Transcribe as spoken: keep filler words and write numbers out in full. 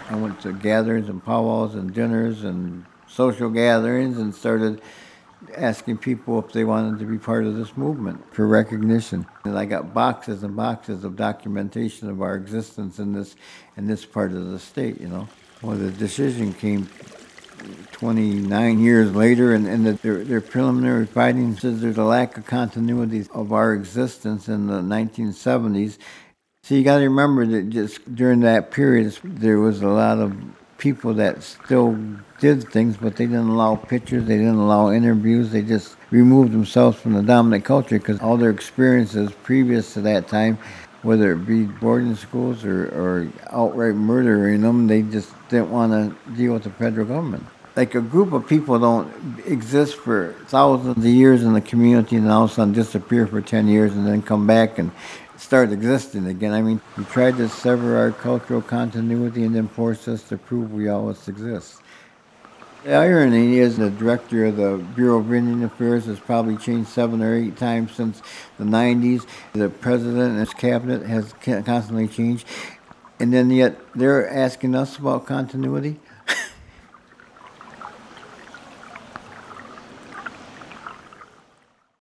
I went to gatherings and powwows and dinners and social gatherings and started asking people if they wanted to be part of this movement for recognition. And I got boxes and boxes of documentation of our existence in this in this part of the state, you know. Well, the decision came twenty-nine years later, and, and the, their, their preliminary findings says there's a lack of continuity of our existence in the nineteen seventies. So you got to remember that just during that period, there was a lot of people that still did things, but they didn't allow pictures, they didn't allow interviews, they just removed themselves from the dominant culture because all their experiences previous to that time, whether it be boarding schools or, or outright murdering them, they just didn't want to deal with the federal government. Like a group of people don't exist for thousands of years in the community and all of a sudden disappear for ten years and then come back and start existing again. I mean, we tried to sever our cultural continuity and then force us to prove we always exist. The irony is the director of the Bureau of Indian Affairs has probably changed seven or eight times since the nineties. The president and his cabinet has constantly changed. And then yet they're asking us about continuity.